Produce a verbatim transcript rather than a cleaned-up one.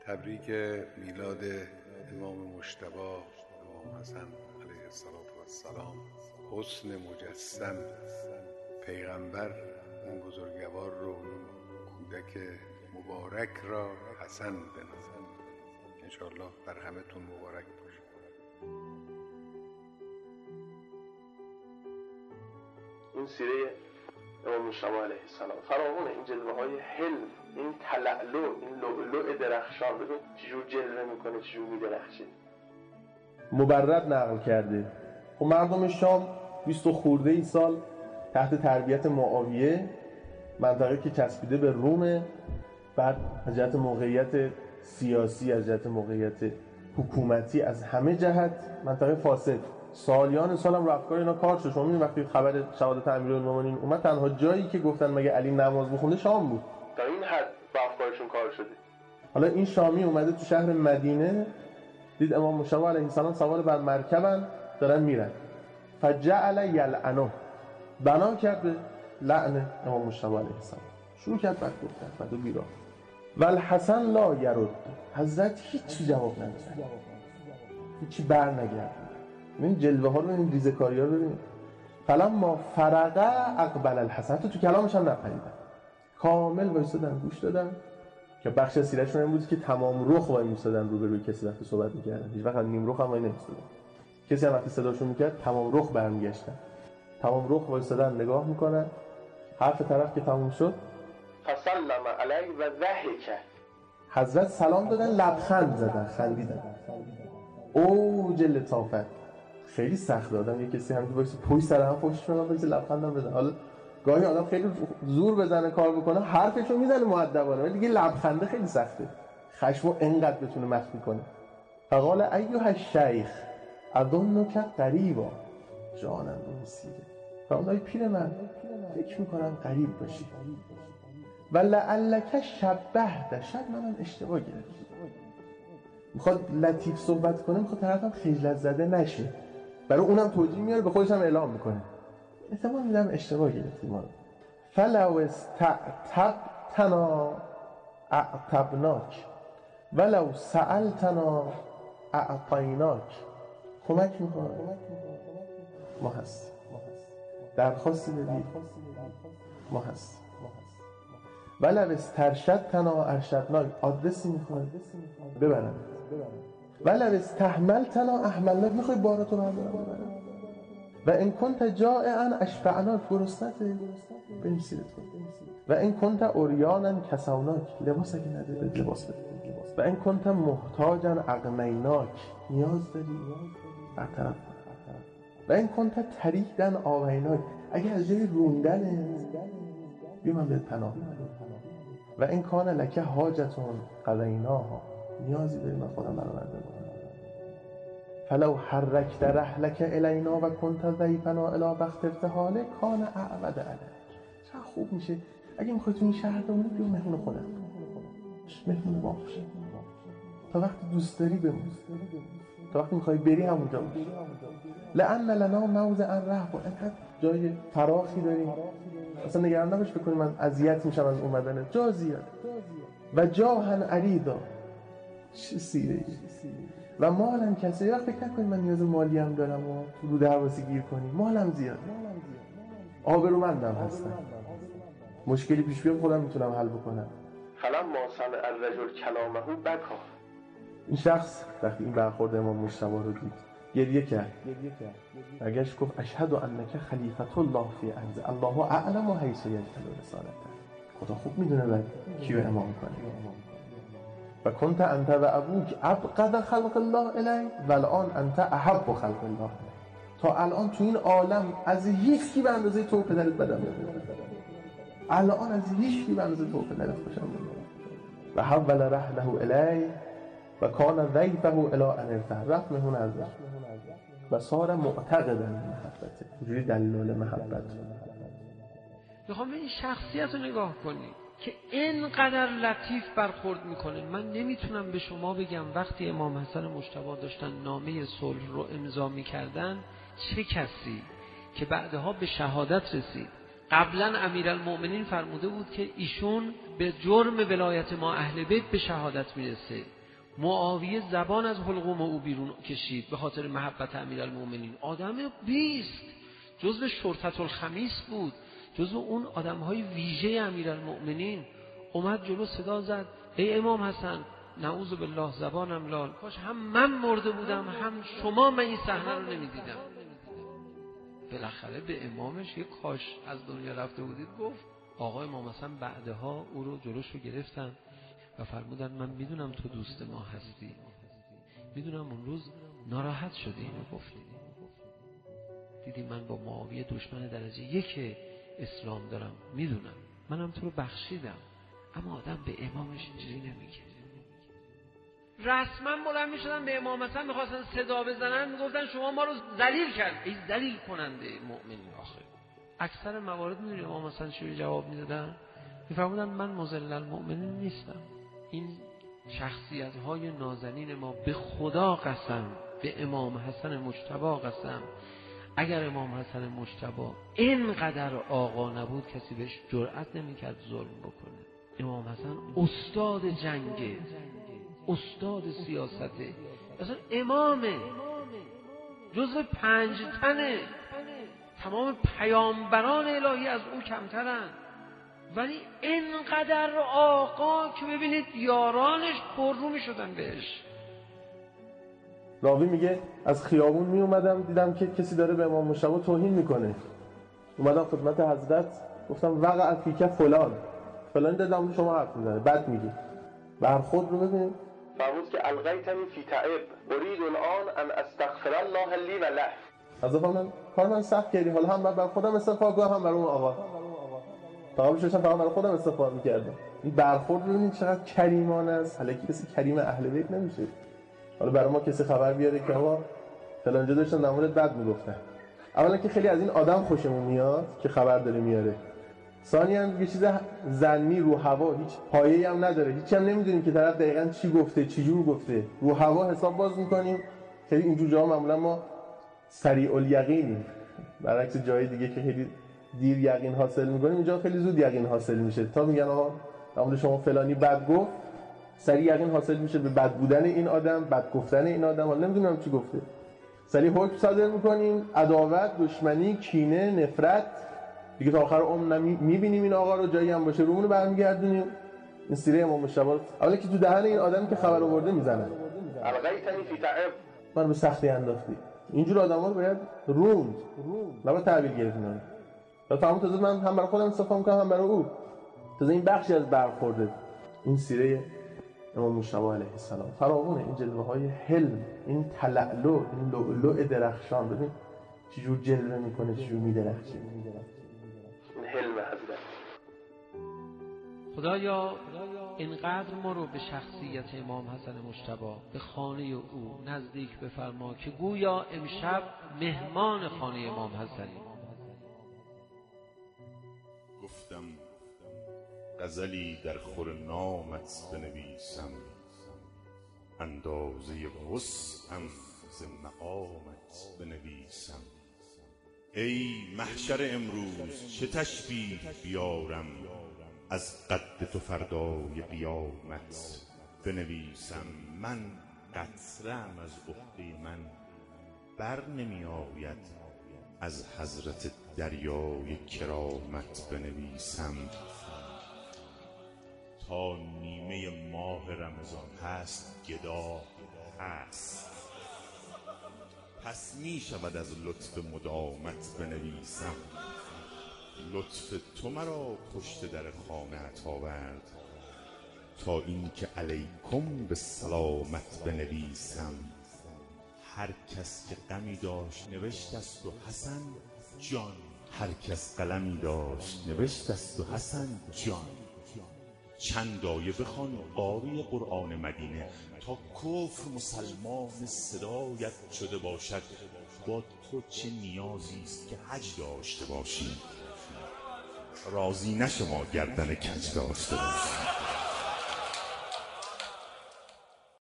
تبریک میلاد امام مجتبی امام حسن علیه السلام. حسن مجسم پیغمبر اون بزرگوار رو، کودک مبارک را حسن بنازد. انشاءالله بر همه تون مبارک باشه. این سیره امام مجتبی علیه السلام فراوونه، این جلوه های حلم، این تلالو، این لؤلؤ درخشان، ببین چجور جلوه میکنه، چجور میدرخشه. مبرد نقل کرده. خب مردم شام بیست و خورده ای سال تحت تربیت معاویه، منطقه که چسبیده به رومه، بعد از جهت موقعیت سیاسی، از جهت موقعیت حکومتی، از همه جهت منطقه فاسد. سالیان سالم رو افکار اینا کار شد. شما می‌بینید وقتی خبر شهادت امیرالمومنین اومد، تنها جایی که گفتن مگه علی نماز بخونه شام بود. تا این حد با افکارشون کار شده. حالا این شامی اومده تو شهر مدینه، دید امام مجتبی علیه السلام سوار بر مرکبن دارن میرن، فجعل یلعنه، بنا کرد به لعن امام مجتبی علیه السلام، شروع کرد بد گفتن، بد و بیراه. والحسن لا یرد، حضرت هیچی جواب نداد، هیچی بر نگرد. این جلوه ها رو، این ریزکاری ها رو ببینید. فلما فرغ اقبل الحسن، تو تو کلامش هم نپریدن، کامل وایسادن گوش دادن. که بخش سیرتشون این بود که تمام رخ وای میستادن روبروی کسی وقتی صحبت میکردن، هیچ وقت نیم رخ هم وای نمیستادن. کسی هم وقتی صداشون میکرد تمام رخ برمیگشتن، تمام رخ وایسادن نگاه میکنن. حرف طرف که تموم شد، فسلم علیه و ضحک، حضرت سلام دادن، لبخند زدن، خندیدن. اوج لطافت. خیلی سخته آدم یه کسی همینجوری وایس پشت سر هم پشتش رو وایس لبخندم بزنه. حالا گاهی آدم خیلی زور بزنه کار بکنه، حرفشو میزنه مؤدبانه، ولی دیگه لبخنده خیلی سخته، خشمو انقدر بتونه مخفی کنه. فقال ایها الشیخ اظنک قریبا جانم رسیده. فرمود پیرمرد، فکر میکنم قریب باشی. ولعلک شبهت، شاید منم اشتباه گرفتم. میخواد لطیف صحبت کنه، میخواد طرفم خجالت زده نشه، برای اونم توجیه میاره، به خودش هم اعلام میکنه. احتمال میدم اشتباه گرفتیم ما. فلو استعتبتنا اعتبناک ولو سألتنا اعطیناک. کمک میکنه، ما هست. درخواستی بدی، ما هست. ولو استرشدتنا ارشدناک، آدرسی میخواد ببرم. ولو استحملتنا احملناک، میخوای باراتو بردارم ببرم. و این کنت جائعا اشبعناک، گرسنته بریم سیرت کن. و این کنت عریانا کسوناک، لباس اگه نداری لباس بده. و این کنت محتاجا اغنیناک، نیاز داری برطرف کن. و این کنت تریدن آویناک، اگه از جای روندنه بیا من بهت پناه میدم. و این کان لکه حاجتون قضیناها، نیازی داری من خودم برآورده کنم. فلو حرکت رحلک الینا و کنت ضیفنا الی وقت ارتحاله کان اعود علیک. چه خوب میشه اگه میخوای تو این شهر بمونی، بیا مهمون خودم، مهمون باش، تا وقتی دوست داری بمون، تا وقتی میخوای بری همونجا باش. لأن لنا موضعا رهب، اینقدر جای فراخی داریم، اصلا نگران نباش بکنی من اذیت میشم از اومدن، جا زیاد. و جاهن عریضا، چه سیره ای. و مالم کسی، وقت فکر نکنی من نیاز مالی هم دارم و تو رو درواسی گیر کنی، مالم زیاد، آبرومندم هستم، مشکلی پیش بیاد خودم میتونم حل بکنم. فلما سمع الرجل کلامه بکا، این شخص وقتی این برخورد امام مجتبی رو دید گریه کرد، برگشت گفت اشهد انک خلیفة الله فی ارض الله اعلم و حیث یجعل رسالته. خدا خوب میدونه بعد کیو امام کنه. و کنت انت و ابوک ابغض خلق الله الی و الان انت احب خلق الله. تا الان تو این عالم از هیچ کی به اندازه تو پدرت بدم نمیاد، الان از هیچ کی به اندازه تو پدرت خوشم نمیاد. و حول رحله الی و کان ضیفه الی ان ارتحل، رفت مهمون ازش و صار معتقدا محبته. اینجوری دلایل محبت. میخوام این شخصیت رو نگاه کنید که اینقدر لطیف برخورد میکنه. من نمیتونم به شما بگم وقتی امام حسن مجتبی داشتن نامه صلح رو امضا میکردن، چه کسی که بعدها به شهادت رسید قبلا امیرالمؤمنین فرموده بود که ایشون به جرم ولایت ما اهل بیت به شهادت میرسه. معاویه زبان از حلقوم او بیرون کشید به خاطر محبت امیرالمؤمنین. آدم بیست، جزو شرطة الخمیس بود، جزو اون آدمهای ویژه امیرالمؤمنین. اومد جلو صدا زد ای امام حسن، نعوذ بالله زبانم لال، کاش هم من مرده بودم هم شما من این صحنه رو نمیدیدم. بالاخره به امامش یک کاش از دنیا رفته بودید گفت. آقا امام حسن بعدها او رو جلوش رو گرفتن و فرمودن من میدونم تو دوست ما هستی، میدونم اون روز ناراحت شدی اینو گفتی، دیدی من با معاویه دشمن درجه یک اسلام دارم، میدونم منم تو رو بخشیدم، اما آدم به امامش اینجوری نمیگه. رسما بلند میشدن به امام حسن میخواستن صدا بزنن، میگفتن شما ما رو ذلیل کرد. ای ذلیل کننده مؤمنین. آخر اکثر موارد میدونی امام حسن چی جواب میدادن؟ میفرمودن من مذل المؤمنین نیستم. این شخصیت های نازنین ما به خدا قسم، به امام حسن مجتبی قسم، اگر امام حسن مجتبی اینقدر آقا نبود کسی بهش جرأت نمیکرد ظلم بکنه. امام حسن استاد جنگه، استاد سیاسته، اصلا امامه، جزو پنج تنه، تمام پیامبران الهی از او کمترن، ولی اینقدر آقا که ببینید یارانش پررو می شدن بهش. راوی میگه از خیابون می اومدم دیدم که کسی داره به امام مجتبی توهین میکنه، اومدم خدمت حضرت گفتم وقع فیک فلان فلان، دادم شما حرف میزنه بد میگی، برخورد رو ببینید. فرمود که الغیتنی فی تعب اريد الان ان استغفر الله لی و له. از من کار من سخت کردی، حالا هم برای خودم استغفار کنم هم برای اون آقا. فقط شدم فقط برای خودم استغفار میکردم. این برخورد رو ببینید چقدر کریمانه است. حالا کسی کریم اهل بیت نمیشه. حالا برای ما کسی خبر بیاره که آقا فلانجا داشتن در مورد بد میگفتن، اولا که خیلی از این آدم خوشمون میاد که خبر داره میاره، ثانیاً یه چیز ظنی رو هوا، هیچ پایه‌ای هم نداره، هیچ هم نمیدونیم که طرف دقیقاً چی گفته چی جور گفته، رو هوا حساب باز میکنیم. خیلی اینجور جاها معمولا ما سریع الیقینیم، برعکس جای دیگه که خیلی دیر یقین حاصل میکنیم، اینجا خیلی زود یقین حاصل میشه. تا میگن آقا معمولا شما فلانی بد گفت، سریع یقین حاصل میشه به بد بودن این آدم، بد گفتن این آدم، حالا نمیدونم چی گفته، سریع حکم صادر میکنیم، عداوت، دشمنی، کینه، نفرت، دیگه تا آخر عمر میبینیم این آقا رو جایی هم باشه رومون رو برمیگردونیم. این سیره امام مجتبی اولا که تو دهن این آدمی که خبر آورده میزنه، الغیتنی فی تعب، من به سختی انداختی. اینجور آدما رو باید روند، نباید تحویل گرفت. من تا فهمت تازه من هم برای خودم استفاده میکنم هم برای او، تازه این بخشی از برخورده. این سیره امام مجتبی علیه السلام فراوونه، این جلوه های حلم، این تلألؤ، این لؤلؤ درخشان، ببین چجور جلوه میکنه، چجور میدرخشه. حلم حضرت خدایا اینقدر ما رو به شخصیت امام حسن مجتبی، به خانه او نزدیک بفرما که گویا امشب مهمان خانه امام حسنی. گفتم غزلی در خور نامت بنویسم، اندازه وسعم ز مقامت بنویسم. ای محشر امروز چه تشبیه بیارم، از قد تو فردای قیامت بنویسم. من قطره‌ام از عهده من بر نمی آید، از حضرت دریای کرامت بنویسم. تا نیمه ماه رمضان هست گدا هست، پس می شود از لطف مدامت بنویسم. لطف تو مرا پشت در خانه‌ات آورد، تا این که علیکم به سلامت بنویسم. هر کس که غمی داشت نوشت است و حسن جان، هر کس قلمی داشت نوشت است و حسن جان. چند آیه بخوان قاری قرآن مدینه، تا کفر مسلمان صدایت شده باشد. با تو چه نیازی است که حج داشته باشی، راضی نشما گردن کج داشته باشی.